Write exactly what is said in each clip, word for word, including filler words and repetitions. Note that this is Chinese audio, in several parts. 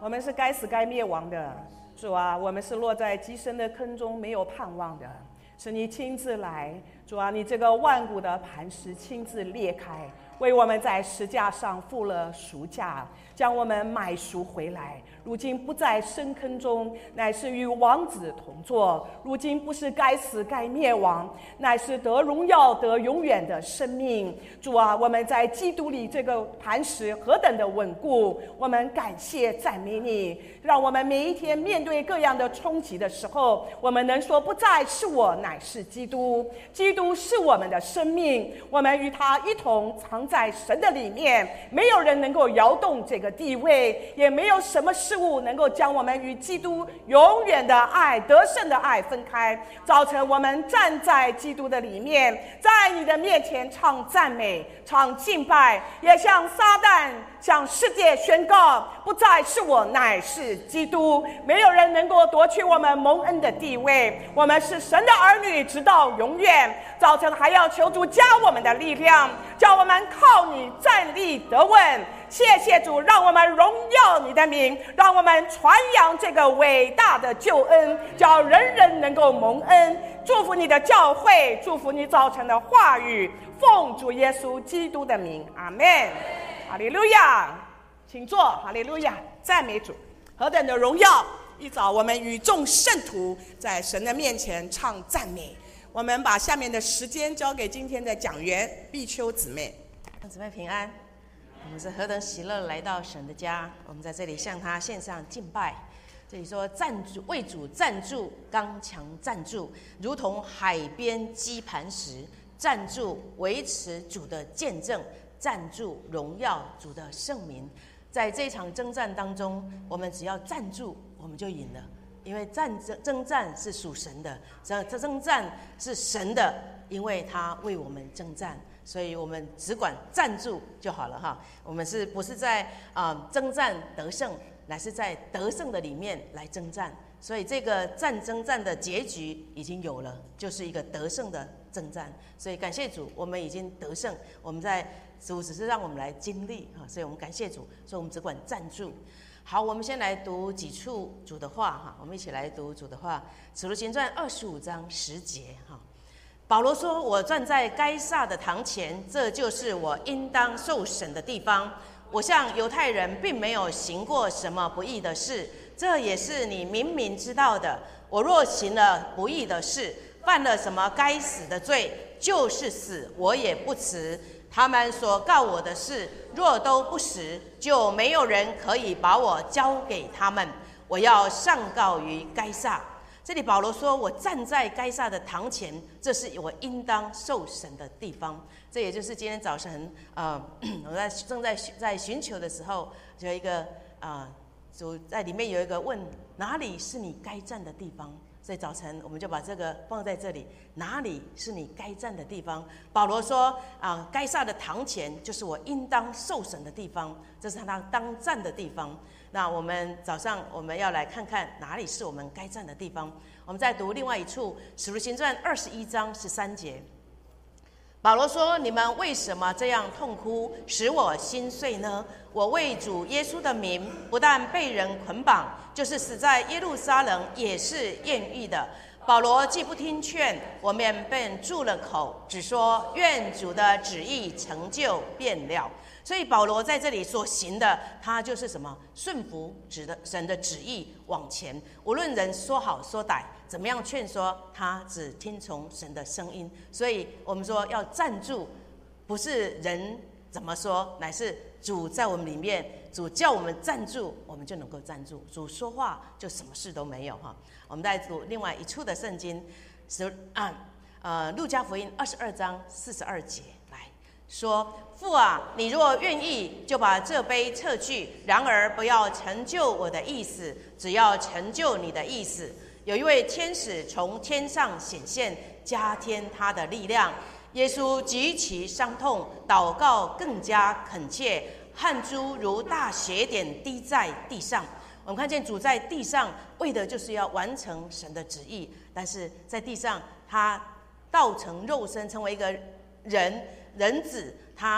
我们是该死该灭亡的。主啊，我们是落在极深的坑中没有盼望的。是你亲自来，主啊，你这个万古的磐石亲自裂开，为我们在石架上付了赎价，将我们买赎回来。如今不在深坑中，乃是与王子同坐。如今不是该死该灭亡，乃是得荣耀得永远的生命。主啊，我们在基督里这个磐石何等的稳固，我们感谢赞美你，让我们每一天面对各样的冲击的时候，我们能说不再是我，乃是基督。基督是我们的生命，我们与他一同藏在神的里面，没有人能够摇动这个地位，也没有什么事物能够将我们与基督永远的爱得胜的爱分开。早晨我们站在基督的里面，在你的面前唱赞美唱敬拜，也向撒旦向世界宣告，不再是我，乃是基督。没有人能够夺去我们蒙恩的地位，我们是神的儿女直到永远。早晨还要求主加我们的力量，叫我们靠你站立得稳。谢谢主，让我们荣耀你的名，让我们传扬这个伟大的救恩，叫人人能够蒙恩。祝福你的教会，祝福你早晨的话语，奉主耶稣基督的名，阿们。哈利路亚，请坐。哈利路亚，赞美主，何等的荣耀！一早我们与众圣徒在神的面前唱赞美。我们把下面的时间交给今天的讲员碧秋姊妹。 姊妹平安，我们是何等喜乐来到神的家，我们在这里向他献上敬拜。这里说站住，为主站住，刚强站住，如同海边基磐石，站住维持主的见证，站住荣耀主的圣名。在这场征战当中，我们只要站住，我们就赢了。因为战争征战是属神的，这征战是神的，因为他为我们征战，所以我们只管站住就好了哈。我们是不是在啊、呃、征战得胜，乃是在得胜的里面来征战。所以这个战征战的结局已经有了，就是一个得胜的征战。所以感谢主，我们已经得胜，我们在主只是让我们来经历哈，所以我们感谢主，所以我们只管站住。好，我们先来读几处主的话哈，我们一起来读主的话，《使徒行传》二十五章十节哈。保罗说：“我站在该撒的堂前，这就是我应当受审的地方。我向犹太人并没有行过什么不义的事，这也是你明明知道的。我若行了不义的事，犯了什么该死的罪，就是死，我也不辞。他们所告我的事，若都不实，就没有人可以把我交给他们。我要上告于该撒。”这里保罗说：“我站在该撒的堂前，这是我应当受审的地方。”这也就是今天早晨，呃，我在正在在寻求的时候，有一个啊，主在里面有一个问：哪里是你该站的地方？所以早晨我们就把这个放在这里，哪里是你该站的地方？保罗说啊，该撒的堂前就是我应当受审的地方，这是他当站的地方。那我们早上我们要来看看哪里是我们该站的地方。我们再读另外一处，使徒行传二十一章十三节。保罗说：“你们为什么这样痛哭，使我心碎呢？我为主耶稣的名，不但被人捆绑，就是死在耶路撒冷也是愿意的。”保罗既不听劝，我们便住了口，只说愿主的旨意成就便了。所以保罗在这里所行的，他就是什么？顺服指的神的旨意往前，无论人说好说歹，怎么样劝说，他只听从神的声音。所以我们说要站住，不是人怎么说，乃是主在我们里面，主叫我们站住，我们就能够站住。主说话就什么事都没有哈。我们再读另外一处的圣经，是啊呃路加福音二十二章四十二节来说：“父啊，你若愿意，就把这杯撤去；然而不要成就我的意思，只要成就你的意思。”有一位天使从天上显现，加添他的力量。耶稣极其伤痛，祷告更加恳切，汗珠如大血点滴在地上。我们看见主在地上为的就是要完成神的旨意，但是在地上他道成肉身，成为一个人人子，他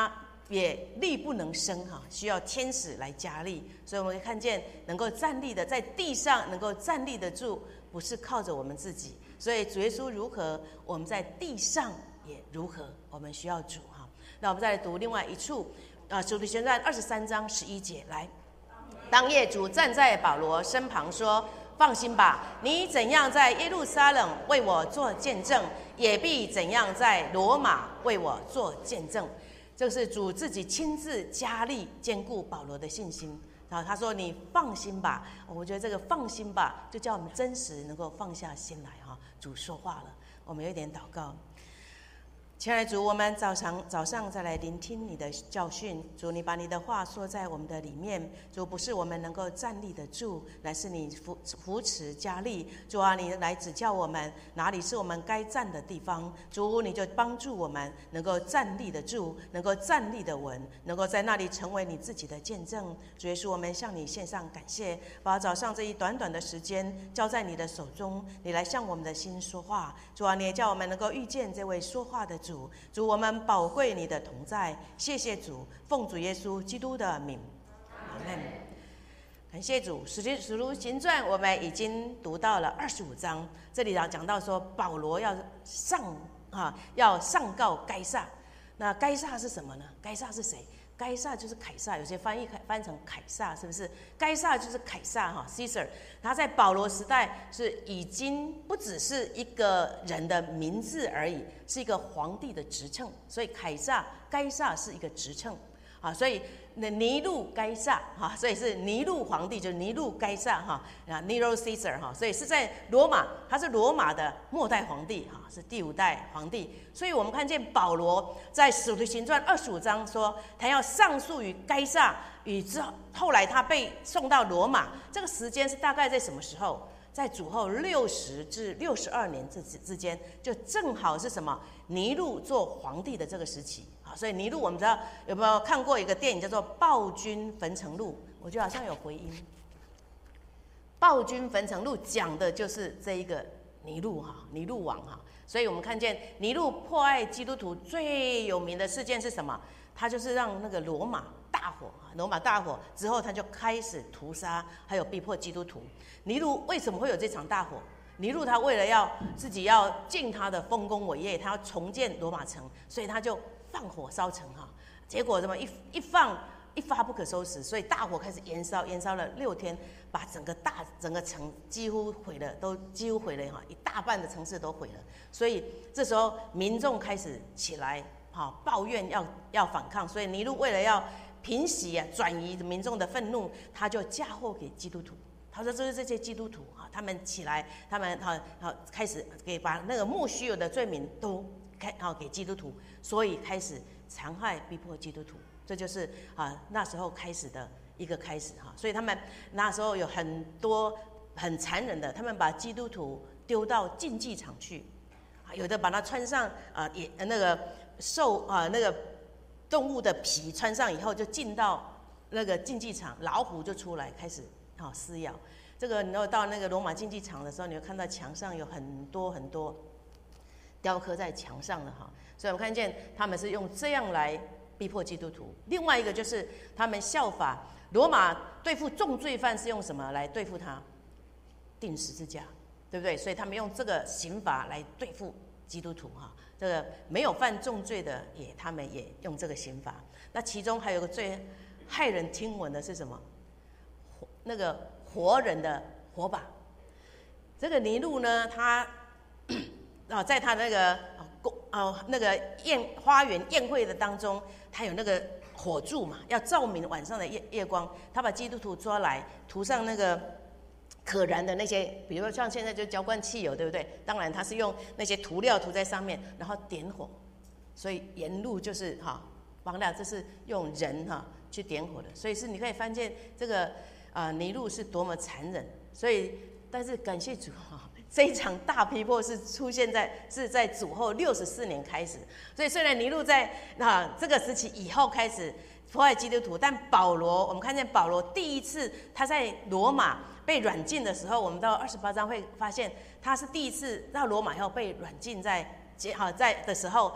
也力不能生哈，需要天使来加力。所以我们可以看见，能够站立的在地上能够站立得住，不是靠着我们自己。所以主耶稣如何，我们在地上也如何，我们需要主哈。那我们再来读另外一处，啊，使徒行传二十三章十一节来。当夜主站在保罗身旁说：“放心吧，你怎样在耶路撒冷为我做见证，也必怎样在罗马为我做见证。”这是主自己亲自加力坚固保罗的信心。然后他说：“你放心吧。”我觉得这个放心吧，就叫我们真实能够放下心来哈。主说话了，我们有一点祷告。亲爱的主，我们早上早上再来聆听你的教训。主，你把你的话说在我们的里面。主，不是我们能够站立得住，乃是你扶扶持加力。主啊，你来指教我们哪里是我们该站的地方。主，你就帮助我们能够站立得住，能够站立得稳，能够在那里成为你自己的见证。主耶稣，我们向你献上感谢，把早上这一短短的时间交在你的手中，你来向我们的心说话。主啊，你也叫我们能够遇见这位说话的主。主，我们宝贵你的同在，谢谢主，奉主耶稣基督的名，阿们。感谢主。使徒行传我们已经读到了二十五章，这里讲到说保罗要上啊，要上告该撒。那该撒是什么呢？该撒是谁？该撒就是凯撒，有些翻译翻成凯撒，是不是？该撒就是凯撒哈 ，Caesar。他在保罗时代是已经不只是一个人的名字而已，是一个皇帝的职称。所以凯撒、该撒是一个职称啊，所以尼禄该撒哈，所以是尼禄皇帝，就是尼禄该撒哈啊 ，Nero Caesar 哈，所以是在罗马，他是罗马的末代皇帝哈，是第五代皇帝。所以我们看见保罗在使徒行传二十五章说，他要上诉于该撒，与之后后来他被送到罗马，这个时间是大概在什么时候？在主后六十至六十二年之之间，就正好是什么？尼禄做皇帝的这个时期啊。所以尼禄我们知道有没有看过一个电影叫做《暴君焚城录》？我觉得好像有回音。《暴君焚城录》讲的就是这一个尼禄哈，尼禄王哈。所以我们看见尼禄迫害基督徒最有名的事件是什么？他就是让那个罗马大火，罗马大火之后，他就开始屠杀，还有逼迫基督徒。尼禄为什么会有这场大火？尼禄他为了要自己要尽他的丰功伟业，他要重建罗马城，所以他就放火烧城哈。结果怎么一一放一发不可收拾，所以大火开始延烧，延烧了六天，把整个大整个城几乎毁了，都几乎毁了哈，一大半的城市都毁了。所以这时候民众开始起来哈，抱怨要要反抗，所以尼禄为了要平息啊转移民众的愤怒，他就嫁祸给基督徒。他说：“这是这些基督徒啊，他们起来，他们好好开始给把那个莫须有的罪名都开好给基督徒，所以开始残害逼迫基督徒。这就是啊那时候开始的一个开始哈。所以他们那时候有很多很残忍的，他们把基督徒丢到竞技场去，有的把它穿上啊也那个兽啊那个动物的皮穿上以后，就进到那个竞技场，老虎就出来开始。”好撕咬，这个你要到那个罗马竞技场的时候，你会看到墙上有很多很多雕刻在墙上的哈，所以我们看见他们是用这样来逼迫基督徒。另外一个就是他们效法罗马对付重罪犯是用什么来对付他？钉十字架，对不对？所以他们用这个刑罚来对付基督徒哈。这个没有犯重罪的也，他们也用这个刑罚。那其中还有个最骇人听闻的是什么？那个活人的火把，这个尼禄呢，他啊，在他那个公啊那个宴花园宴会的当中，他有那个火柱嘛，要照明晚上的夜夜光。他把基督徒抓来，涂上那个可燃的那些，比如说像现在就浇灌汽油，对不对？当然他是用那些涂料涂在上面，然后点火，所以沿路就是哈，完了，这是用人哈去点火的，所以是你可以发现这个。啊，尼禄是多么残忍，所以但是感谢主哈，这一场大逼迫是出现在是在主后六十四年开始，所以虽然尼禄在啊这个时期以后开始迫害基督徒，但保罗我们看见保罗第一次他在罗马被软禁的时候，我们到二十八章会发现他是第一次到罗马以后被软禁在好在的时候，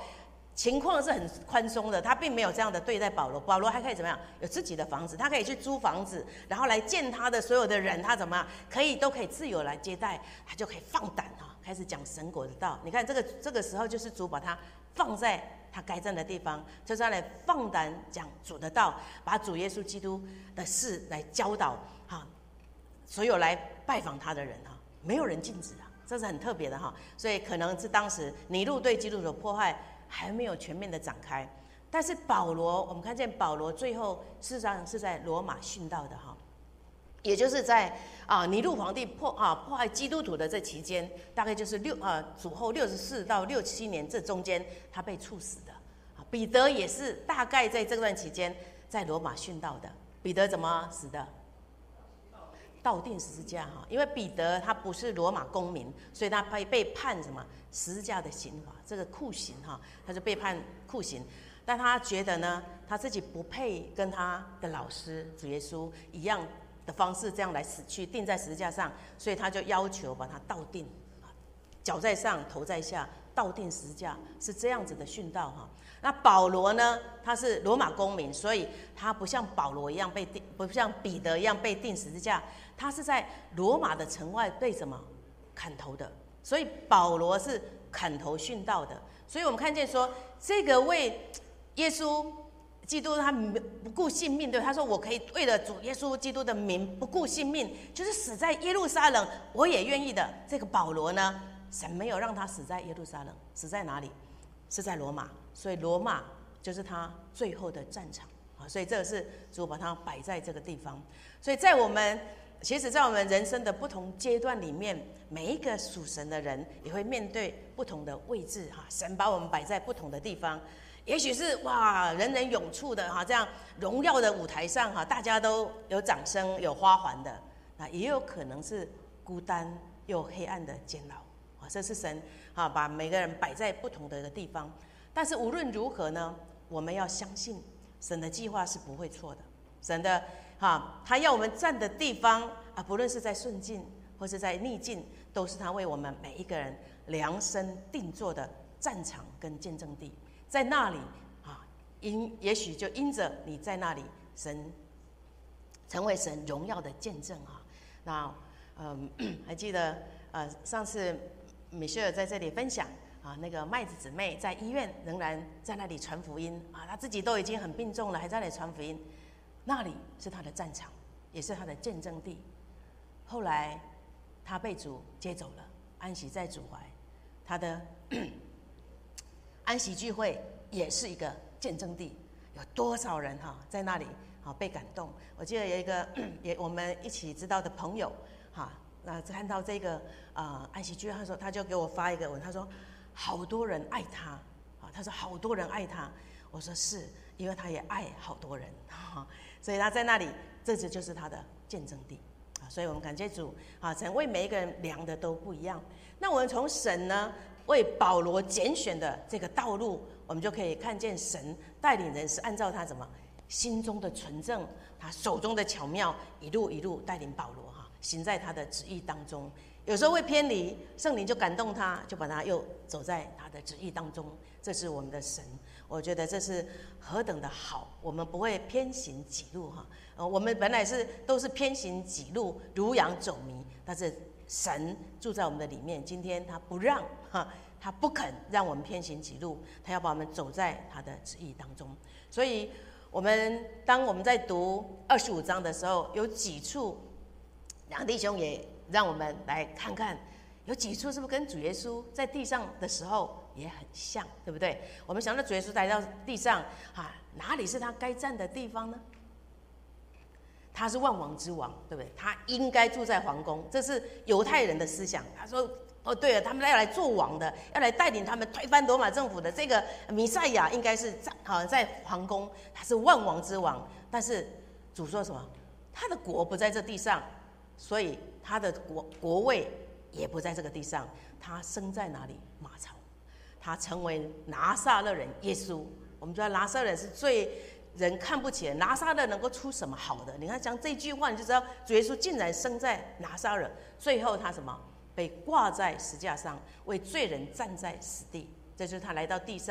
情况是很宽松的，他并没有这样的对待保罗。保罗还可以怎么样？有自己的房子，他可以去租房子，然后来见他的所有的人，他怎么样？可以都可以自由来接待，他就可以放胆哈，开始讲神国的道。你看这个这个时候，就是主把他放在他该站的地方，就是要来放胆讲主的道，把主耶稣基督的事来教导哈，所有来拜访他的人哈，没有人禁止啊，这是很特别的哈。所以可能是当时尼禄对基督的迫害还没有全面的展开，但是保罗，我们看见保罗最后事实上是在罗马殉道的哈，也就是在啊尼禄皇帝迫啊迫害基督徒的这期间，大概就是六啊主后六十四到六七年这中间，他被处死的。啊，彼得也是大概在这段期间在罗马殉道的。彼得怎么死的？倒钉十字架哈，因为彼得他不是罗马公民，所以他被被判什么十字架的刑罚，这个酷刑哈，他就被判酷刑。但他觉得呢，他自己不配跟他的老师主耶稣一样的方式这样来死去，钉在十字架上，所以他就要求把他倒钉，脚在上，头在下，倒钉十字架，是这样子的殉道哈。那保罗呢？他是罗马公民，所以他不像保罗一样被钉，不像彼得一样被钉十字架，他是在罗马的城外被什么砍头的。所以保罗是砍头殉道的。所以我们看见说，这个为耶稣基督他不顾性命，对他说：“我可以为了主耶稣基督的名不顾性命，就是死在耶路撒冷，我也愿意的。”这个保罗呢，神没有让他死在耶路撒冷，死在哪里？是在罗马。所以罗马就是他最后的战场啊，所以这个是主把它摆在这个地方。所以在我们其实，在我们人生的不同阶段里面，每一个属神的人也会面对不同的位置哈。神把我们摆在不同的地方，也许是哇人人涌簇的哈，这样荣耀的舞台上哈，大家都有掌声有花环的，那也有可能是孤单又黑暗的监牢啊。这是神啊把每个人摆在不同的地方。但是无论如何呢，我们要相信神的计划是不会错的。神的哈，他要我们站的地方啊，不论是在顺境或是在逆境，都是他为我们每一个人量身定做的战场跟见证地。在那里啊，因也许就因着你在那里，神成为神荣耀的见证啊。那嗯，还记得呃上次米歇尔在这里分享。啊，那个麦子姊妹在医院仍然在那里传福音啊，她自己都已经很病重了，还在那里传福音。那里是她的战场，也是她的见证地。后来她被主接走了，安息在主怀。她的安息聚会也是一个见证地，有多少人哈、啊、在那里啊被感动？我记得有一个也我们一起知道的朋友哈，那、啊、看到这个啊、呃、安息聚会，他说他就给我发一个文，他说。好多人爱他啊！他说好多人爱他，我说是因为他也爱好多人，所以他在那里，这就是他的见证地啊！所以我们感谢主啊，神为每一个人量的都不一样。那我们从神呢为保罗拣选的这个道路，我们就可以看见神带领人是按照他怎么心中的纯正，他手中的巧妙，一路一路带领保罗哈，行在他的旨意当中。有时候会偏离，圣灵就感动他，就把他又走在他的旨意当中。这是我们的神，我觉得这是何等的好。我们不会偏行己路哈，呃，我们本来是都是偏行己路，如羊走迷，但是神住在我们的里面。今天他不让哈，他不肯让我们偏行己路，他要把我们走在他的旨意当中。所以，我们当我们在读二十五章的时候，有几处，两弟兄也。让我们来看看，有几处是不是跟主耶稣在地上的时候也很像，对不对？我们想到主耶稣来到地上，啊，哪里是他该站的地方呢？他是万王之王，对不对？他应该住在皇宫，这是犹太人的思想。他说：“哦，对了，他们要来做王的，要来带领他们推翻罗马政府的这个弥赛亚，应该是在啊在皇宫，他是万王之王。但是主说什么？他的国不在这地上，所以。”他的国国位也不在这个地上，他生在哪里？马槽。他成为拿撒勒人耶稣。我们知道拿撒勒是最人看不起的，拿撒勒能够出什么好的？你看讲这句话，你就知道主耶稣竟然生在拿撒勒。最后他什么？被挂在石架上，为罪人站在死地。这就是他来到地上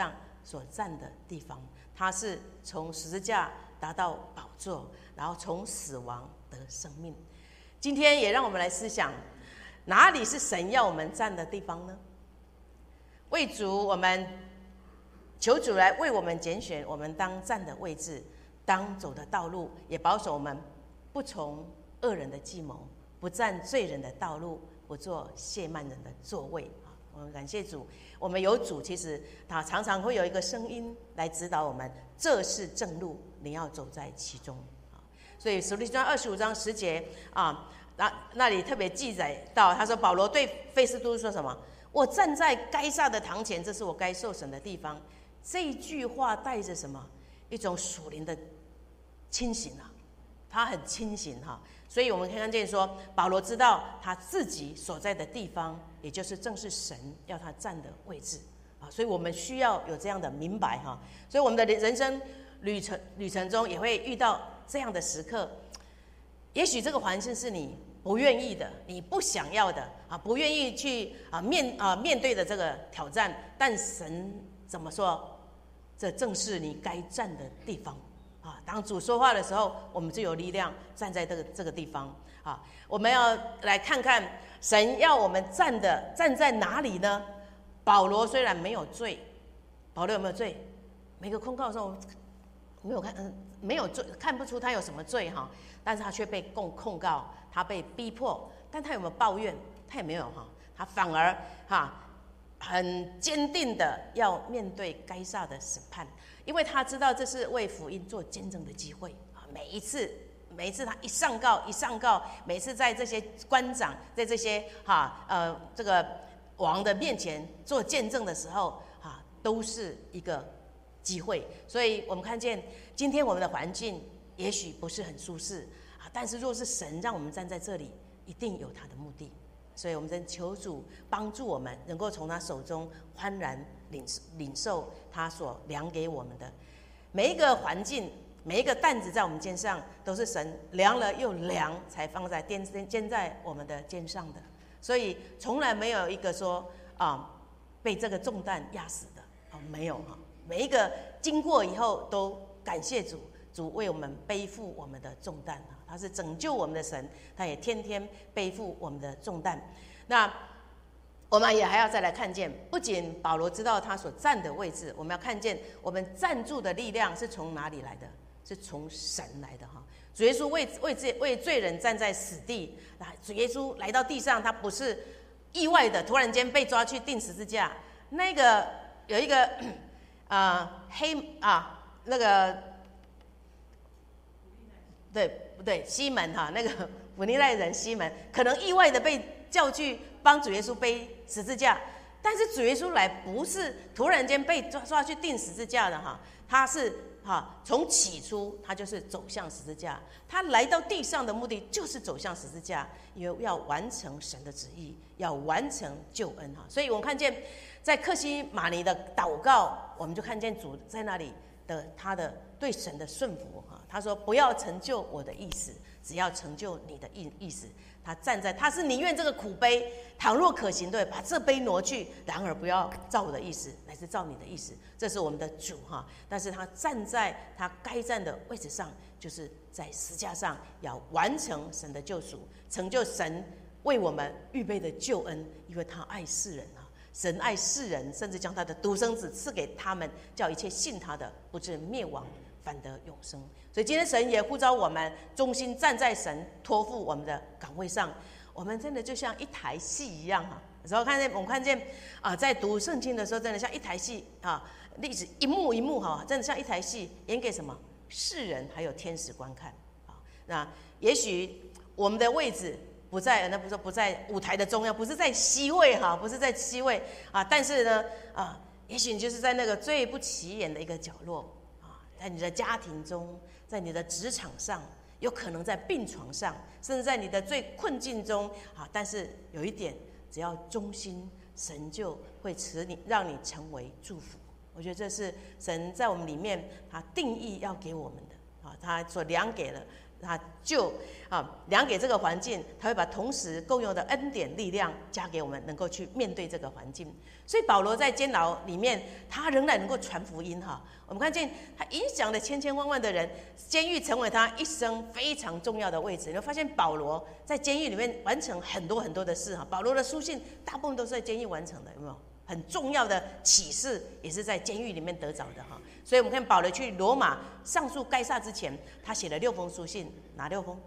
所站的地方，他是从十字架达到宝座，然后从死亡得生命。今天也让我们来思想，哪里是神要我们站的地方呢？为主，我们求主来为我们拣选我们当站的位置，当走的道路，也保守我们不从恶人的计谋，不站罪人的道路，不做亵慢人的座位。我们感谢主，我们有主，其实他常常会有一个声音来指导我们，这是正路，你要走在其中。所以使徒行传二十五章十节啊，那那里特别记载到，他说保罗对费斯都说什么？我站在该撒的堂前，这是我该受审的地方。这一句话带着什么？一种属灵的清醒啊，他很清醒哈。所以我们可以看见说，保罗知道他自己所在的地方，也就是正是神要他站的位置啊。所以我们需要有这样的明白哈。所以我们的人生旅程旅程中也会遇到这样的时刻，也许这个环境是你不愿意的，你不想要的啊，不愿意去啊面啊面对的这个挑战，但神怎么说？这正是你该站的地方啊！当主说话的时候，我们就有力量站在这个这个地方啊！我们要来看看神要我们站的站在哪里呢？保罗虽然没有罪，保罗有没有罪？每个控告的时候没有看，嗯，没有罪，看不出他有什么罪哈，但是他却被控控告，他被逼迫，但他有没有抱怨？他也没有哈，他反而哈。很坚定的要面对该撒的审判，因为他知道这是为福音做见证的机会啊！每一次，每一次他一上告一上告，每一次在这些官长，在这些哈呃这个王的面前做见证的时候啊，都是一个机会。所以我们看见今天我们的环境也许不是很舒适啊，但是若是神让我们站在这里，一定有他的目的。所以我们真求主帮助我们，能够从他手中欢然领领受他所量给我们的每一个环境，每一个担子在我们肩上，都是神量了又量，才放在肩肩在我们的肩上的。所以从来没有一个说啊被这个重担压死的啊，没有哈。每一个经过以后，都感谢主，主为我们背负我们的重担啊。他是拯救我们的神，他也天天背负我们的重担。那我们也还要再来看见，不仅保罗知道他所站的位置，我们要看见我们站住的力量是从哪里来的？是从神来的哈。主耶稣为为罪为罪人站在死地，主耶稣来到地上，他不是意外的突然间被抓去钉十字架。那个有一个呃黑啊那个对。不对，西门哈，那个弗尼赖人西门，可能意外的被叫去帮主耶稣背十字架，但是主耶稣来不是突然间被抓抓去钉十字架的哈，他是哈从起初他就是走向十字架，他来到地上的目的就是走向十字架，因为要完成神的旨意，要完成救恩哈。所以我们看见在客西马尼的祷告，我们就看见主在那里的他的对神的顺服哈。他说：“不要成就我的意思，只要成就你的意意思。”他站在，他是宁愿这个苦杯，倘若可行，对，把这杯挪去，然而不要照我的意思，乃是照你的意思。这是我们的主哈。但是他站在他该站的位置上，就是在十字架上，要完成神的救赎，成就神为我们预备的救恩，因为他爱世人啊。神爱世人，甚至将他的独生子赐给他们，叫一切信他的不至灭亡，反得永生。所以今天神也呼召我们忠心站在神托付我们的岗位上，我们真的就像一台戏一样哈。有时候看见我们看见啊、呃，在读圣经的时候，真的像一台戏啊，历史一幕一幕哈，真的像一台戏，演给什么世人还有天使观看啊。那也许我们的位置不在，那不是说不在舞台的中央，不是在 C 位哈，不是在 C 位啊，但是呢啊，也许你就是在那个最不起眼的一个角落啊，在你的家庭中，在你的职场上，有可能在病床上，甚至在你的最困境中啊。但是有一点，只要忠心，神就会使你让你成为祝福。我觉得这是神在我们里面他定义要给我们的啊，他所量给了他就啊量给这个环境，他会把同时共用的恩典力量加给我们，能够去面对这个环境。所以保罗在监牢里面，他仍然能够传福音哈。我们看见他影响了千千万万的人，监狱成为他一生非常重要的位置。你会发现保罗在监狱里面完成很多很多的事哈。保罗的书信大部分都是在监狱完成的，有没有？很重要的启示也是在监狱里面得着的哈。所以我们看保罗去罗马上诉该撒之前，他写了六封书信，哪六封？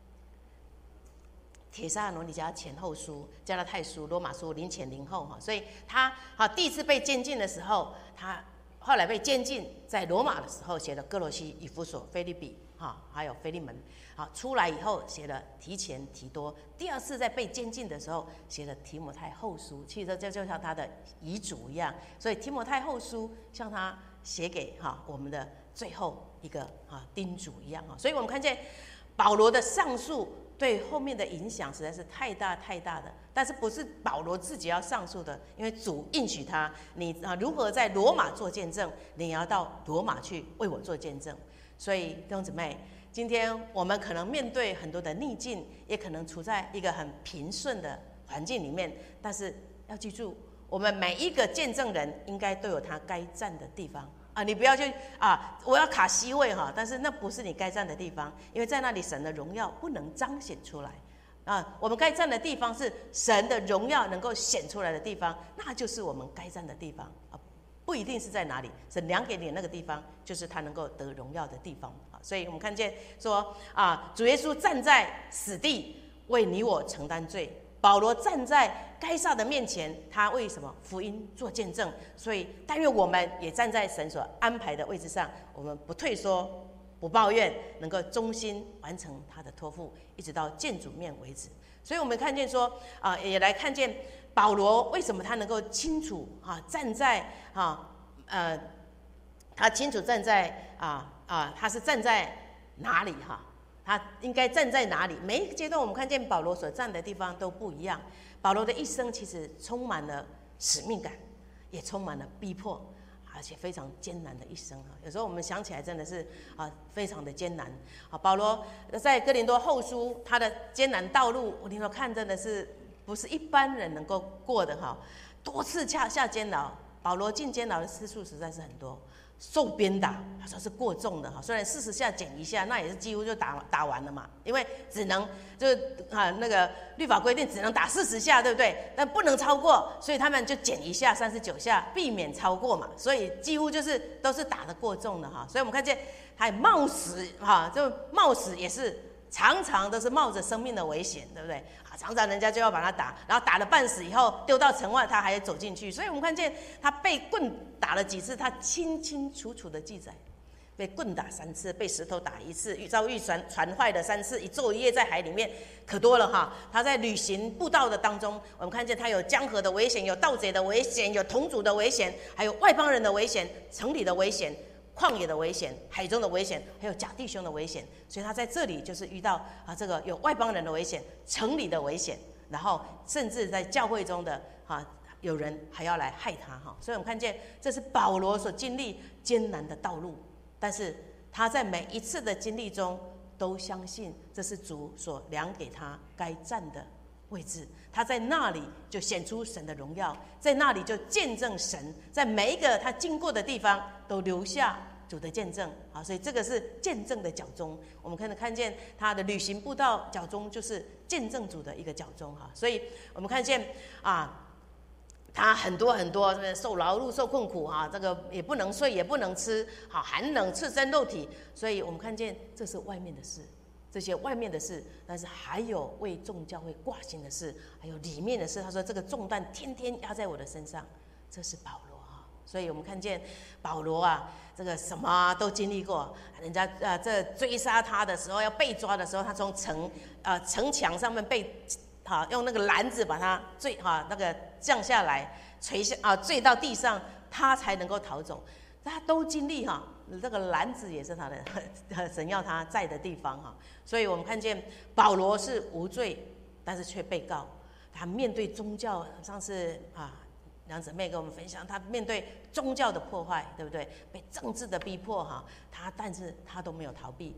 帖撒罗尼迦前后书、加拉太书、罗马书，临前临后哈。所以他好第一次被监禁的时候，他后来被监禁在罗马的时候写了哥罗西、以弗所、腓立比哈，还有腓利门。好，出来以后写了提前、提多。第二次在被监禁的时候写了提摩太后书，其实这就像他的遗嘱一样。所以提摩太后书像他写给哈我们的最后一个哈叮嘱一样哈。所以我们看见保罗的上诉对后面的影响实在是太大太大的，但是不是保罗自己要上诉的，因为主应许他，你啊如何在罗马做见证，你要到罗马去为我做见证。所以弟兄姊妹，今天我们可能面对很多的逆境，也可能处在一个很平顺的环境里面，但是要记住，我们每一个见证人应该都有他该站的地方啊！你不要去啊，我要卡 C 位哈，但是那不是你该站的地方，因为在那里神的荣耀不能彰显出来啊。我们该站的地方是神的荣耀能够显出来的地方，那就是我们该站的地方啊。不一定是在哪里，神量给你的那个地方，就是他能够得荣耀的地方啊。所以我们看见说啊，主耶稣站在死地为你我承担罪，保罗站在该撒的面前，他为什么福音做见证？所以但愿我们也站在神所安排的位置上，我们不退缩，不抱怨，能够忠心完成他的托付，一直到见主面为止。所以我们看见说啊，也来看见保罗为什么他能够清楚啊站在啊呃他清楚站在啊啊他是站在哪里哈？他应该站在哪里？每一个阶段我们看见保罗所站的地方都不一样。保罗的一生其实充满了使命感，也充满了逼迫，而且非常艰难的一生啊！有时候我们想起来真的是啊，非常的艰难啊。保罗在哥林多后书他的艰难道路，我听说看真的是不是一般人能够过的哈。多次下下监牢，保罗进监牢的次数实在是很多。受鞭打，他说是过重的哈。虽然四十下减一下，那也是几乎就打打完了嘛，因为只能就是啊那个律法规定只能打四十下，对不对？但不能超过，所以他们就减一下，三十九下，避免超过嘛。所以几乎就是都是打得过重的哈。所以我们看见他冒死哈，就冒死也是常常都是冒着生命的危险，对不对？啊，常常人家就要把他打，然后打了半死以后丢到城外，他还走进去。所以我们看见他被棍打了几次，他清清楚楚的记载：被棍打三次，被石头打一次，遭遇船船坏了三次，一昼一夜在海里面，可多了哈。他在旅行步道的当中，我们看见他有江河的危险，有盗贼的危险，有同族的危险，还有外邦人的危险，城里的危险。旷野的危险，海中的危险，还有假弟兄的危险，所以他在这里就是遇到啊，这个有外邦人的危险，城里的危险，然后甚至在教会中的啊，有人还要来害他哈。所以我们看见这是保罗所经历艰难的道路，但是他在每一次的经历中都相信这是主所量给他该站的位置，他在那里就显出神的荣耀，在那里就见证神，在每一个他经过的地方都留下主的见证啊，所以这个是见证的脚踪。我们可以看见他的旅行步道脚踪就是见证主的一个脚踪哈，所以我们看见啊，他很多很多受劳碌、受困苦哈，这个也不能睡，也不能吃，好寒冷、赤身肉体，所以我们看见这是外面的事。这些外面的事，但是还有为众教会挂心的事，还有里面的事。他说这个重担天天压在我的身上，这是保罗啊。所以我们看见保罗啊，这个什么都经历过。人家呃这追杀他的时候，要被抓的时候，他从城呃城墙上面被好、啊、用那个篮子把他坠哈、啊、那个降下来，垂下啊坠到地上，他才能够逃走。他都经历哈、啊。这个篮子也是他的神要他在的地方哈，所以我们看见保罗是无罪，但是却被告。他面对宗教，上次啊梁姊妹跟我们分享，他面对宗教的破坏，对不对？被政治的逼迫哈，他但是他都没有逃避。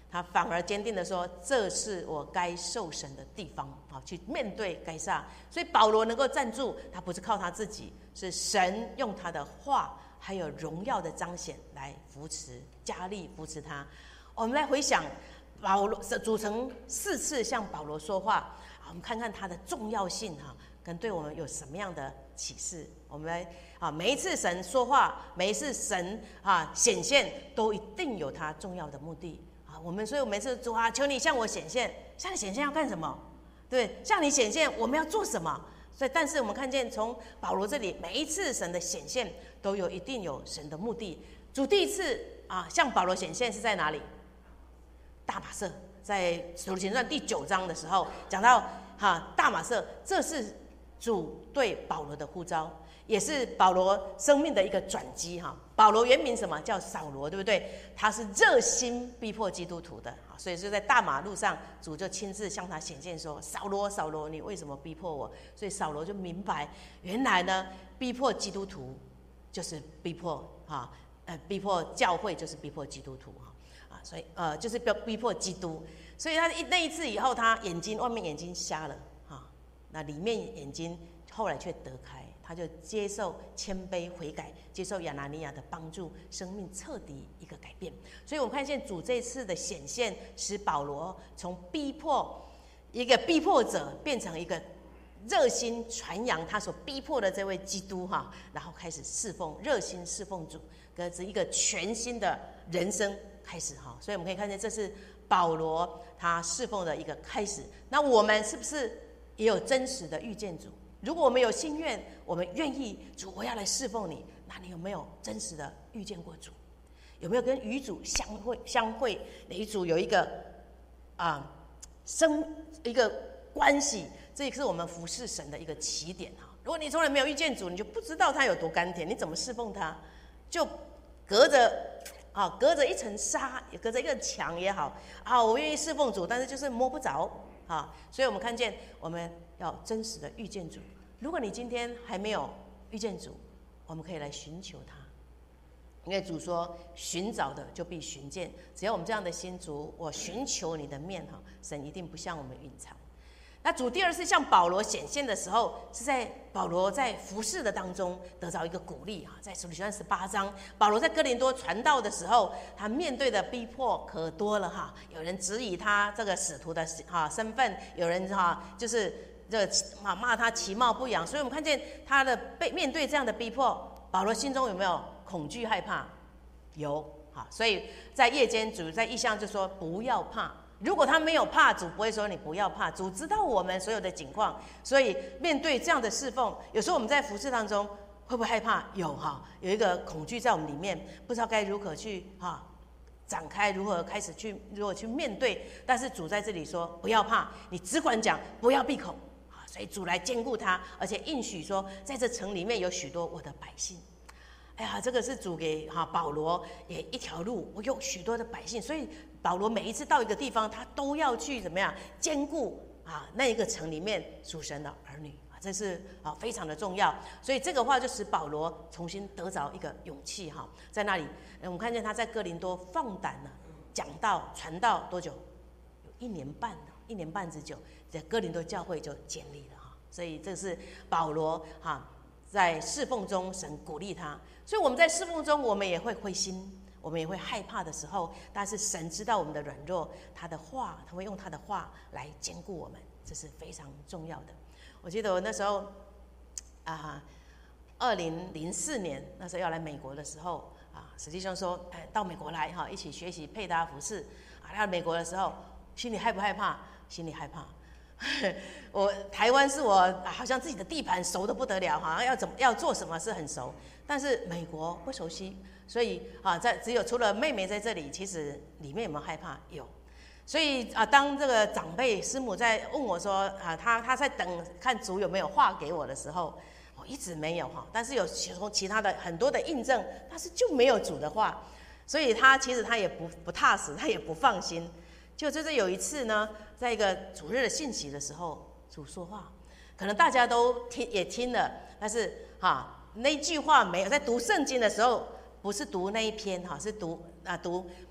他反而坚定的说：“这是我该受审的地方。”好，去面对该撒。所以保罗能够站住，他不是靠他自己，是神用他的话还有荣耀的彰显来扶持、加力扶持他。我们来回想保罗组成四次向保罗说话，我们看看他的重要性哈，跟对我们有什么样的启示。我们来啊，每一次神说话，每一次神啊显现，都一定有他重要的目的。我们所以，我每次主啊，求你向我显现，向你显现要干什么？对，向你显现，我们要做什么？所以，但是我们看见从保罗这里，每一次神的显现都有一定有神的目的。主第一次啊向保罗显现是在哪里？大马色，在使徒行传第九章的时候讲到哈、啊、大马色，这是主对保罗的呼召。也是保罗生命的一个转机哈。保罗原名什么？叫扫罗，对不对？他是热心逼迫基督徒的，所以就在大马路上，主就亲自向他显现说：“扫罗，扫罗，你为什么逼迫我？”所以扫罗就明白，原来呢，逼迫基督徒就是逼迫哈，呃，逼迫教会就是逼迫基督徒哈啊，所以呃，就是逼逼迫基督。所以他那一次以后，他眼睛外面眼睛瞎了哈，那里面眼睛后来却得开。他就接受谦卑悔改，接受亚拿尼亚的帮助，生命彻底一个改变。所以我们看见主这次的显现，使保罗从逼迫一个逼迫者，变成一个热心传扬他所逼迫的这位基督哈，然后开始侍奉，热心侍奉主，跟着一个全新的人生开始哈。所以我们可以看见，这是保罗他侍奉的一个开始。那我们是不是也有真实的遇见主？如果我们有心愿，我们愿意主，我要来侍奉你，那你有没有真实的遇见过主？有没有跟与主相会？相会与主有一个啊生一个关系，这也是我们服侍神的一个起点哈。如果你从来没有遇见主，你就不知道他有多甘甜，你怎么侍奉他？就隔着啊隔着一层纱，也隔着一个墙也好啊，我愿意侍奉主，但是就是摸不着啊。所以我们看见我们要真实的遇见主。如果你今天还没有遇见主，我们可以来寻求他，因为主说寻找的就必寻见。只要我们这样的心，主，我寻求你的面哈，神一定不向我们隐藏。那主第二次向保罗显现的时候，是在保罗在服事的当中得到一个鼓励哈。在使徒行传十八章，保罗在哥林多传道的时候，他面对的逼迫可多了哈。有人质疑他这个使徒的哈身份，有人哈就是这骂骂他其貌不扬。所以我们看见他的被面对这样的逼迫，保罗心中有没有恐惧害怕？有哈。所以在夜间，主在异象就说不要怕。如果他没有怕，主不会说你不要怕。主知道我们所有的境况，所以面对这样的侍奉，有时候我们在服事当中会不会害怕？有哈，有一个恐惧在我们里面，不知道该如何去哈展开，如何开始去如何去面对。但是主在这里说不要怕，你只管讲，不要闭口啊。所以主来兼顾他，而且应许说，在这城里面有许多我的百姓。哎呀，这个是主给哈保罗也一条路，我有许多的百姓，所以保罗每一次到一个地方，他都要去怎么样兼顾啊那一个城里面属神的儿女啊，这是啊非常的重要。所以这个话就使保罗重新得着一个勇气哈，在那里我们看见他在哥林多放胆了讲道传道多久？有一年半了，一年半之久，在哥林多教会就建立了哈。所以这是保罗哈在侍奉中神鼓励他。所以我们在侍奉中，我们也会灰心，我们也会害怕的时候，但是神知道我们的软弱，他的话，他会用他的话来兼顾我们，这是非常重要的。我记得我那时候啊，二零零四年那时候要来美国的时候啊，史弟兄说，哎，到美国来哈，一起学习配搭服饰啊。到美国的时候，心里害不害怕？心里害怕。我台湾是我、啊、好像自己的地盘熟得不得了，好像要怎么要做什么是很熟，但是美国不熟悉，所以啊，在只有除了妹妹在这里，其实里面有没有害怕？有，所以啊，当这个长辈师母在问我说啊，他他在等看主有没有话给我的时候，我一直没有哈，但是有从其他的很多的印证，但是就没有主的话，所以他其实他也不不踏实，他也不放心。就就是有一次呢，在一个主日的信息的时候，主说话，可能大家都听也听了，但是哈那句话没有。在读圣经的时候，不是读那一篇哈，是读啊读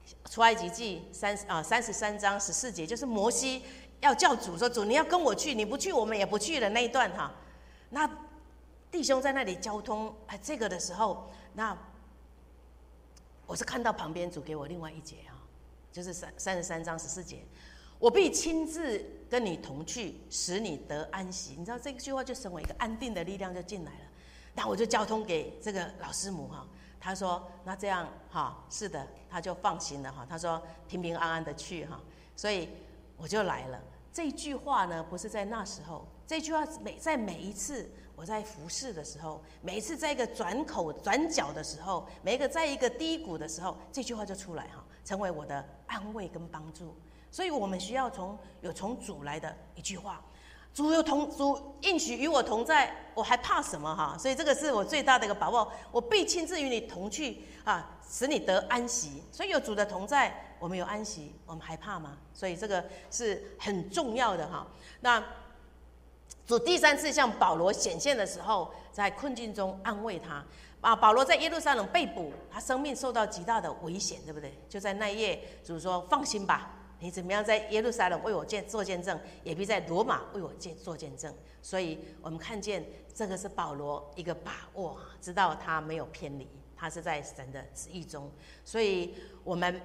出埃及记三啊三十三章十四节，就是摩西要叫主说：“主，你要跟我去，你不去，我们也不去的那一段哈。”那弟兄在那里交通啊这个的时候，那我是看到旁边主给我另外一节哈，就是三三十三章十四节，我必亲自跟你同去，使你得安息。你知道这句话就成为一个安定的力量就进来了。那我就交通给这个老师母哈，他说那这样哈，是的，他就放心了哈。他说平平安安的去哈，所以我就来了。这句话呢，不是在那时候，这句话每在每一次我在服侍的时候，每一次在一个转口转角的时候，每一个在一个低谷的时候，这句话就出来哈，成为我的安慰跟帮助。所以我们需要从有从主来的一句话，主有同主应许与我同在，我还怕什么哈？所以这个是我最大的一个把握，我必亲自与你同去啊，使你得安息。所以有主的同在，我们有安息，我们还怕吗？所以这个是很重要的哈。那主第三次向保罗显现的时候，在困境中安慰他啊。保罗在耶路撒冷被捕，他生命受到极大的危险，对不对？就在那一夜，主说：“放心吧。”你怎么样在耶路撒冷为我见做见证，也必在罗马为我见做见证。所以我们看见这个是保罗一个把握，知道他没有偏离，他是在神的旨意中。所以我们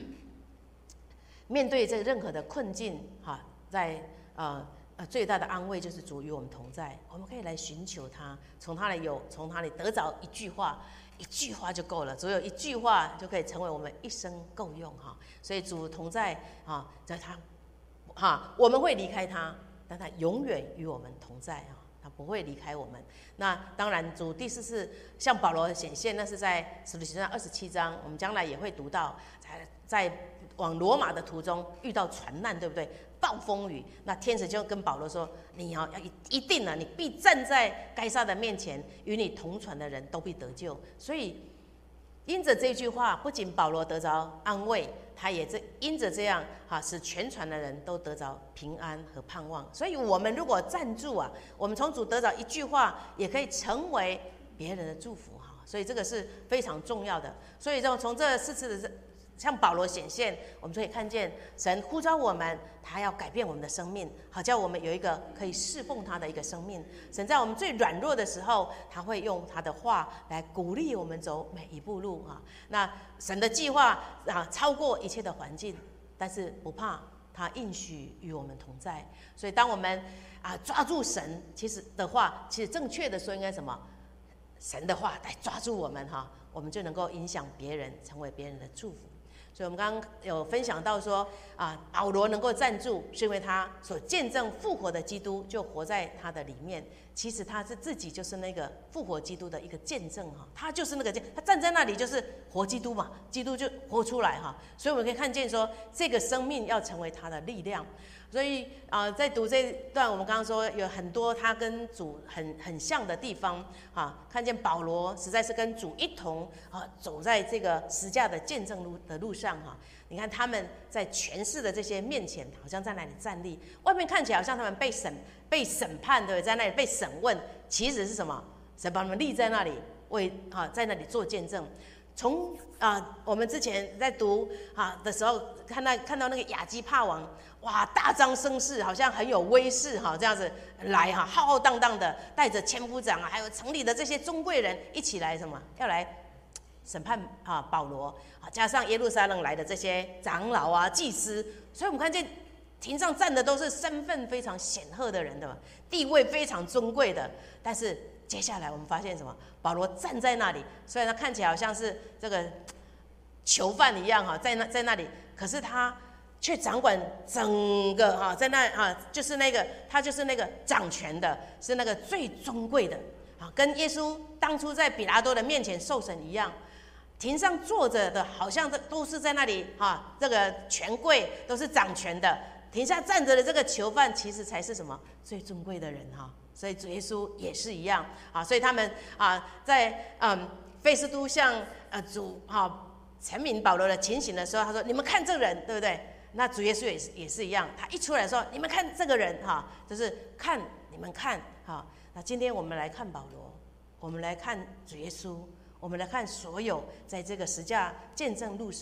面对这任何的困境，哈，在呃呃最大的安慰就是主与我们同在，我们可以来寻求他，从他里有从他里得着一句话。一句话就够了，只有一句话就可以成为我们一生够用哈。所以主同在啊，在他哈，我们会离开他，但他永远与我们同在哈，他不会离开我们。那当然，主第四次向保罗显现，那是在使徒行传二十七章，我们将来也会读到，在在往罗马的途中遇到船难，对不对？暴风雨，那天使就跟保罗说：“你要要一定啊，你必站在该撒的面前，与你同船的人都必得救。”所以，因着这句话，不仅保罗得着安慰，他也这因着这样哈，使全船的人都得着平安和盼望。所以，我们如果站住啊，我们从主得着一句话，也可以成为别人的祝福哈。所以，这个是非常重要的。所以，从从这四次的向保罗显现，我们就可以看见神呼召我们，他要改变我们的生命，好叫我们有一个可以侍奉他的一个生命。神在我们最软弱的时候，他会用他的话来鼓励我们走每一步路啊。那神的计划啊，超过一切的环境，但是不怕，他应许与我们同在。所以当我们啊抓住神，其实的话，其实正确的说应该什么？神的话来抓住我们哈，我们就能够影响别人，成为别人的祝福。所以我们刚刚有分享到说啊，保罗能够站住，是因为他所见证复活的基督就活在他的里面。其实他是自己就是那个复活基督的一个见证哈，他就是那个见，他站在那里就是活基督嘛，基督就活出来哈。所以我们可以看见说，这个生命要成为他的力量。所以啊、呃，在读这一段，我们刚刚说有很多他跟主很很像的地方啊，看见保罗实在是跟主一同啊走在这个十架的见证路的路上哈。你看他们在权势的这些面前，好像在那里站立，外面看起来好像他们被审被审判，对不对？在那里被审问，其实是什么？神把他们立在那里，为啊在那里做见证。从啊，我们之前在读啊的时候，看到看到那个亚基帕王，哇，大张声势，好像很有威势哈，这样子来哈，浩浩荡荡的，带着千夫长啊，还有城里的这些尊贵人一起来什么，要来审判啊保罗啊，加上耶路撒冷来的这些长老啊、祭司，所以我们看见庭上站的都是身份非常显赫的人的，地位非常尊贵的，但是接下来我们发现什么？保罗站在那里，虽然他看起来好像是这个囚犯一样哈，在那在那里，可是他却掌管整个哈，在那啊，就是那个他就是那个掌权的，是那个最尊贵的啊，跟耶稣当初在比拉多的面前受审一样。庭上坐着的，好像都是在那里哈，这个权贵都是掌权的，庭下站着的这个囚犯，其实才是什么最尊贵的人哈。所以主耶稣也是一样啊，所以他们啊，在嗯费斯都向呃主哈陈明保罗的情形的时候，他说：“你们看这个人，对不对？”那主耶稣也是也是一样，他一出来说：“你们看这个人哈，就是看你们看哈。”那今天我们来看保罗，我们来看主耶稣，我们来看所有在这个十架见证路上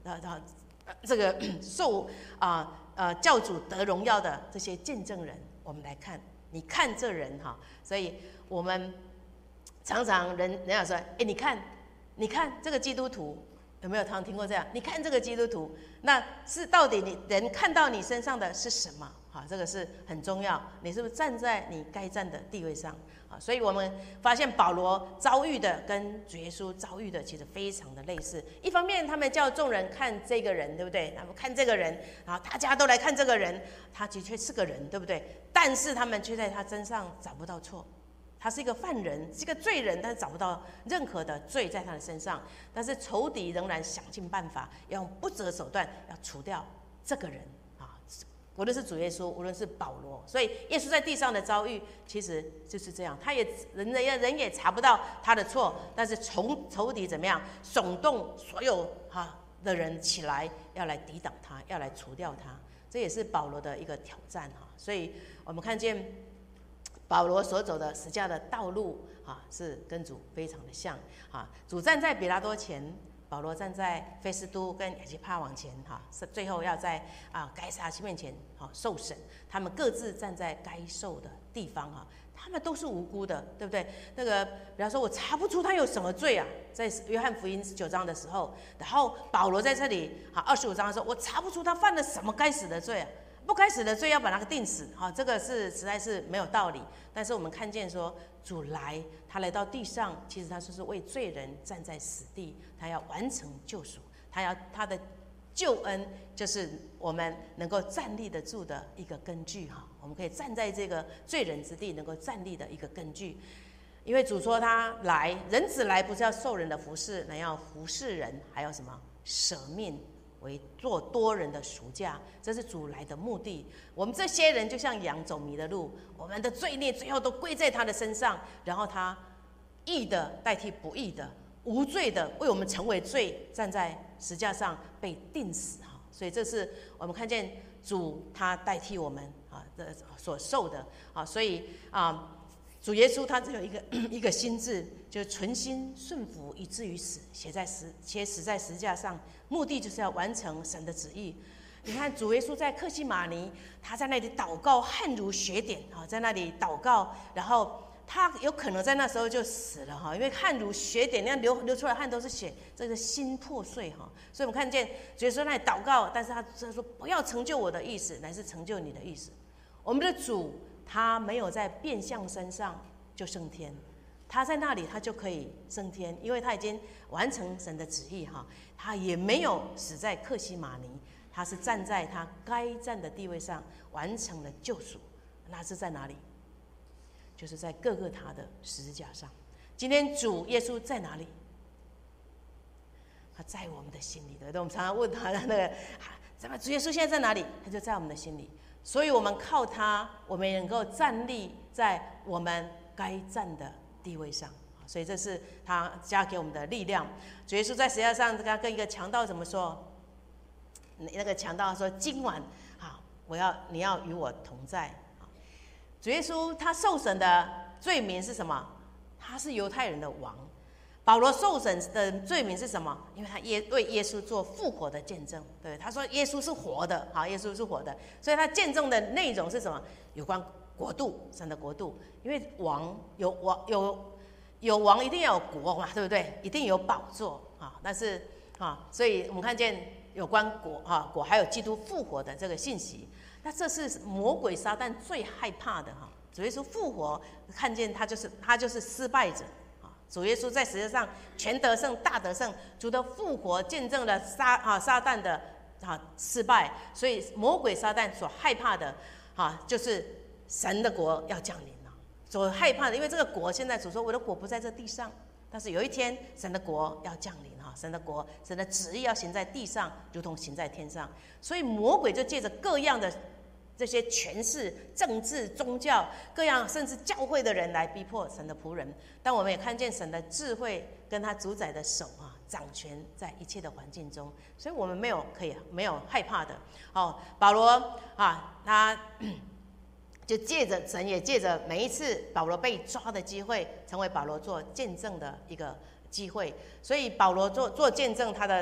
呃呃这个受啊呃教主得荣耀的这些见证人，我们来看，你看这人哈，所以我们常常人人家说，哎，你看，你看这个基督徒。有没有常听过这样？你看这个基督徒，那是到底你人看到你身上的是什么？好，这个是很重要。你是不是站在你该站的地位上？啊，所以我们发现保罗遭遇的跟主耶稣遭遇的其实非常的类似。一方面，他们叫众人看这个人，对不对？他们看这个人，然后大家都来看这个人，他的确是个人，对不对？但是他们却在他身上找不到错。他是一个犯人，是一个罪人，但是找不到任何的罪在他的身上。但是仇敌仍然想尽办法，要用不择手段要除掉这个人啊！无论是主耶稣，无论是保罗，所以耶稣在地上的遭遇其实就是这样。他也人人人也查不到他的错，但是仇仇敌怎么样耸动所有哈的人起来，要来抵挡他，要来除掉他。这也是保罗的一个挑战哈。所以我们看见。保罗所走的十架的道路啊，是跟主非常的像啊。主站在比拉多前，保罗站在菲斯都跟亚基帕王前哈，是最后要在啊该撒西面前啊受审。他们各自站在该受的地方哈，他们都是无辜的，对不对？那个比方说，我查不出他有什么罪啊，在约翰福音十九章的时候，然后保罗在这里好二十五章的时候，我查不出他犯了什么该死的罪啊。不该死的罪要把那个定死，哈，这个是实在是没有道理。但是我们看见说，主来，他来到地上，其实他就是为罪人站在死地，他要完成救赎，他要他的救恩就是我们能够站立得住的一个根据，哈，我们可以站在这个罪人之地，能够站立的一个根据。因为主说他来，人子来不是要受人的服侍，乃要服侍人，还有什么舍命。为做多人的赎价，这是主来的目的。我们这些人就像羊走迷的路，我们的罪孽最后都归在他的身上，然后他义的代替不义的，无罪的为我们成为罪，站在十架上被钉死哈。所以这是我们看见主他代替我们啊的所受的啊。所以啊，主耶稣他只有一个一个心志，就是存心顺服，以至于死，写在十且死在十架上。目的就是要完成神的旨意。你看主耶稣在客西马尼，他在那里祷告，汗如血点啊，在那里祷告，然后他有可能在那时候就死了哈，因为汗如血点，那样流流出来汗都是血，这个心破碎哈。所以我们看见主耶稣在那里祷告，但是他他说不要成就我的意思，乃是成就你的意思。我们的主他没有在变相身上就升天。他在那里，他就可以升天，因为他已经完成神的旨意哈。他也没有死在客西马尼，他是站在他该站的地位上，完成了救赎。那是在哪里？就是在各个他的十字架上。今天主耶稣在哪里？他在我们的心里，对不对？我们常常问他的那个，怎么主耶稣现在在哪里？他就在我们的心里。所以我们靠他，我们也能够站立在我们该站的地位上，所以这是他加给我们的力量。主耶稣在十字架上，他跟一个强盗怎么说？那个强盗说：“今晚，好，我要你要与我同在。”主耶稣他受审的罪名是什么？他是犹太人的王。保罗受审的罪名是什么？因为他耶为耶稣做复活的见证，对，他说耶稣是活的，好，耶稣是活的，所以他见证的内容是什么？有关国度，神的国度。因为王有王有有王，一定要有国嘛，对不对？一定有宝座啊。但是啊，所以我们看见有关国啊国，还有基督复活的这个信息。那这是魔鬼撒旦最害怕的哈。主耶稣复活，看见他就是他就是失败者啊。主耶稣在十字架上全得胜，大得胜。主的复活见证了撒啊撒旦的啊失败，所以魔鬼撒旦所害怕的啊就是神的国要降临了。所害怕的，因为这个国现在主说我的国不在这地上，但是有一天神的国要降临哈，神的国神的旨意要行在地上，如同行在天上。所以魔鬼就借着各样的这些权势、政治、宗教各样，甚至教会的人来逼迫神的仆人。但我们也看见神的智慧跟他主宰的手啊，掌权在一切的环境中，所以我们没有可以没有害怕的。哦，保罗啊，他就借着神，也借着每一次保罗被抓的机会，成为保罗做见证的一个机会。所以保罗做做见证，他的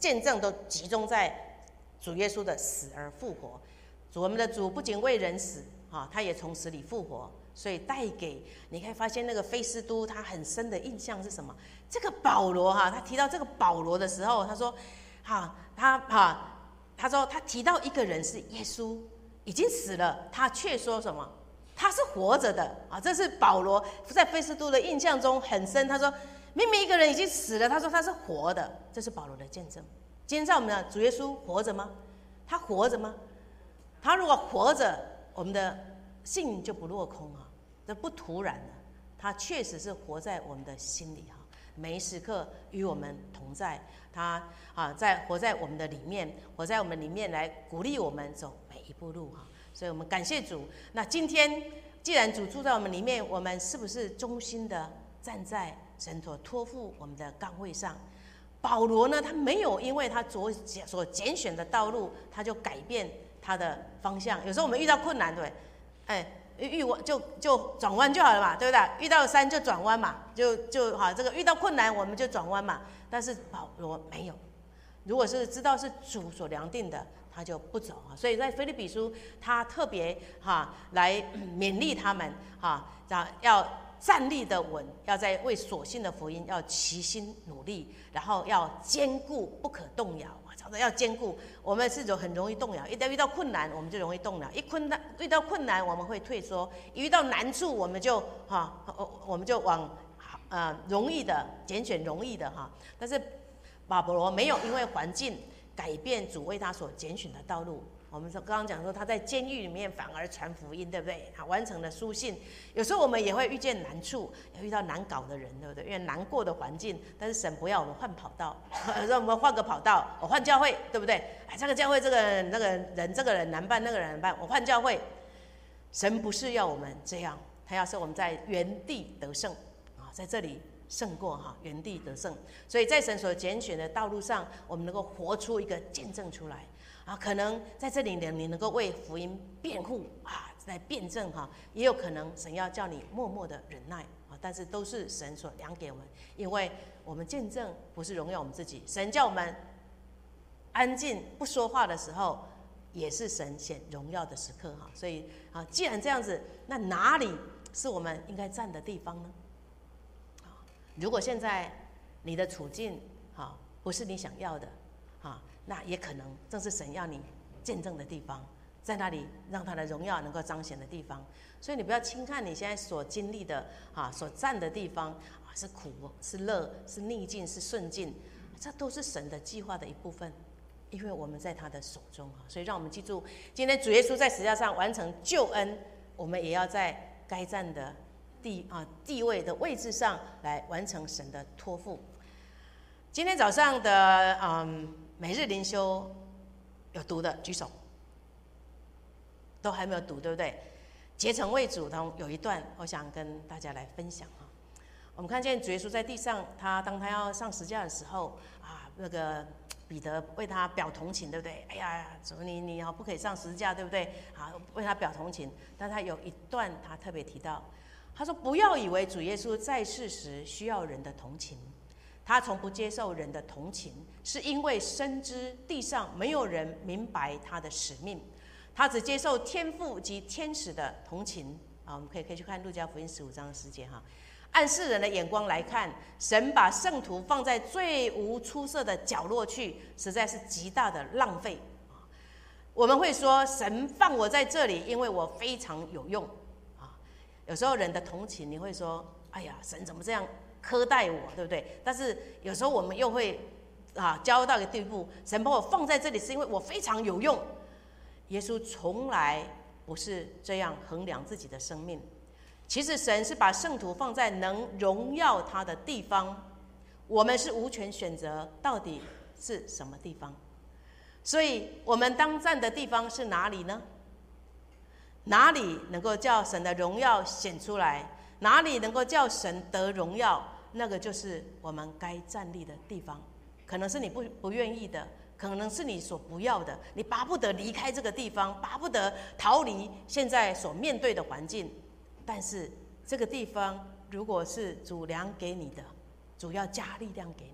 见证都集中在主耶稣的死而复活。主我们的主不仅为人死啊，他也从死里复活，所以带给你可以发现那个菲斯都他很深的印象是什么？这个保罗哈，他提到这个保罗的时候，他说，哈，他哈，他说他提到一个人是耶稣已经死了，他却说什么？他是活着的啊！这是保罗在菲斯都的印象中很深。他说，明明一个人已经死了，他说他是活的，这是保罗的见证。今天在我们的主耶稣活着吗？他活着吗？他如果活着，我们的信就不落空啊，这不突然的，他确实是活在我们的心里哈，每一时刻与我们同在。他啊，在活在我们的里面，活在我们里面来鼓励我们走每一步路哈。所以我们感谢主。那今天既然主住在我们里面，我们是不是忠心的站在神所托付我们的岗位上？保罗呢，他没有因为他所所拣选的道路，他就改变他的方向。有时候我们遇到困难，对，哎，遇就就转弯就好了嘛，对不对？遇到山就转弯嘛，就就好。这个遇到困难我们就转弯嘛。但是保罗没有，如果是知道是主所量定的，他就不走啊。所以在腓立比书，他特别哈来勉励他们哈，要站立的稳，要在为所信的福音要齐心努力，然后要坚固不可动摇。常常要坚固，我们是很容易动摇，一旦遇到困难，我们就容易动摇。一困难遇到困难，我们会退缩；一遇到难处，我们就哈，我们就往呃容易的拣选容易的哈。但是保罗没有因为环境改变主为他所拣选的道路。我们刚刚讲说他在监狱里面反而传福音，对不对？他完成了书信。有时候我们也会遇见难处，也遇到难搞的人，对不对？因为难过的环境，但是神不要我们换跑道，让我们换个跑道，我换教会，对不对？哎，这个教会这个人那个人这个人难办，那个人难办，我换教会。神不是要我们这样，他要是我们在原地得胜啊，在这里胜过哈，原地得胜。所以在神所拣选的道路上，我们能够活出一个见证出来。啊，可能在这里呢，你能够为福音辩护啊，来辩证哈，也有可能神要叫你默默的忍耐啊，但是都是神所量给我们，因为我们见证不是荣耀我们自己，神叫我们安静不说话的时候，也是神显荣耀的时刻哈。所以啊，既然这样子，那哪里是我们应该站的地方呢？啊，如果现在你的处境啊不是你想要的啊。那也可能正是神要你见证的地方，在那里让他的荣耀能够彰显的地方。所以你不要轻看你现在所经历的啊，所站的地方啊，是苦是乐是逆境是顺境，这都是神的计划的一部分，因为我们在他的手中啊。所以让我们记住，今天主耶稣在十字架上完成救恩，我们也要在该站的地啊地位的位置上来完成神的托付。今天早上的嗯。每日灵修有读的举手，都还没有读，对不对？竭诚为主，然后有一段我想跟大家来分享哈。我们看见主耶稣在地上，他当他要上十字架的时候啊，那个彼得为他表同情，对不对？哎呀，主你你不可以上十字架，对不对？啊，为他表同情。但他有一段他特别提到，他说：“不要以为主耶稣在世时需要人的同情。”他从不接受人的同情，是因为深知地上没有人明白他的使命，他只接受天父及天使的同情啊。我们可以可以去看路加福音十五章的十节哈。按世人的眼光来看，神把圣徒放在最无出色的角落去，实在是极大的浪费啊。我们会说，神放我在这里，因为我非常有用啊。有时候人的同情，你会说，哎呀，神怎么这样苛待我，对不对？但是有时候我们又会啊，教到一个地步，神把我放在这里是因为我非常有用。耶稣从来不是这样衡量自己的生命。其实神是把圣徒放在能荣耀他的地方，我们是无权选择到底是什么地方。所以我们当站的地方是哪里呢？哪里能够叫神的荣耀显出来？哪里能够叫神得荣耀，那个就是我们该站立的地方。可能是你不不愿意的，可能是你所不要的，你巴不得离开这个地方，巴不得逃离现在所面对的环境。但是这个地方如果是主量给你的，主要加力量给你，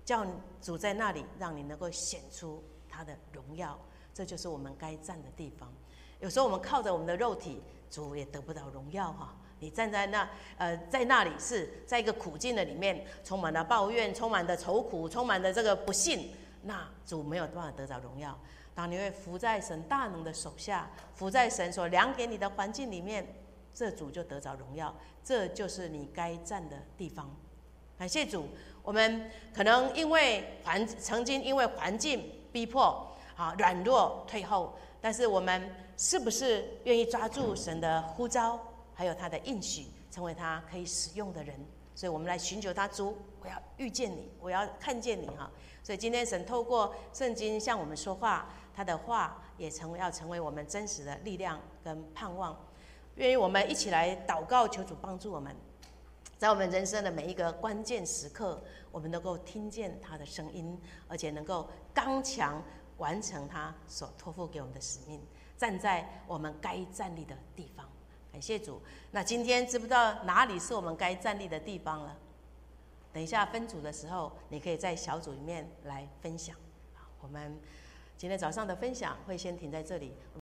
叫主在那里，让你能够显出他的荣耀。这就是我们该站的地方。有时候我们靠着我们的肉体，主也得不到荣耀哈。你站在那，呃，在那里是在一个苦境的里面，充满了抱怨，充满了愁苦，充满了这个不幸，那主没有办法得着荣耀。当你会伏在神大能的手下，伏在神所量给你的环境里面，这主就得着荣耀。这就是你该站的地方。感谢主，我们可能因为环曾经因为环境逼迫啊软弱退后，但是我们是不是愿意抓住神的呼召，还有他的应许，成为他可以使用的人？所以我们来寻求他，主，我要遇见你，我要看见你哈。所以今天神透过圣经向我们说话，他的话也成为要成为我们真实的力量跟盼望。愿意我们一起来祷告，求主帮助我们，在我们人生的每一个关键时刻，我们能够听见他的声音，而且能够刚强完成他所托付给我们的使命，站在我们该站立的地方。感谢主。那今天知不知道哪里是我们该站立的地方了？等一下分组的时候，你可以在小组里面来分享。我们今天早上的分享会先停在这里。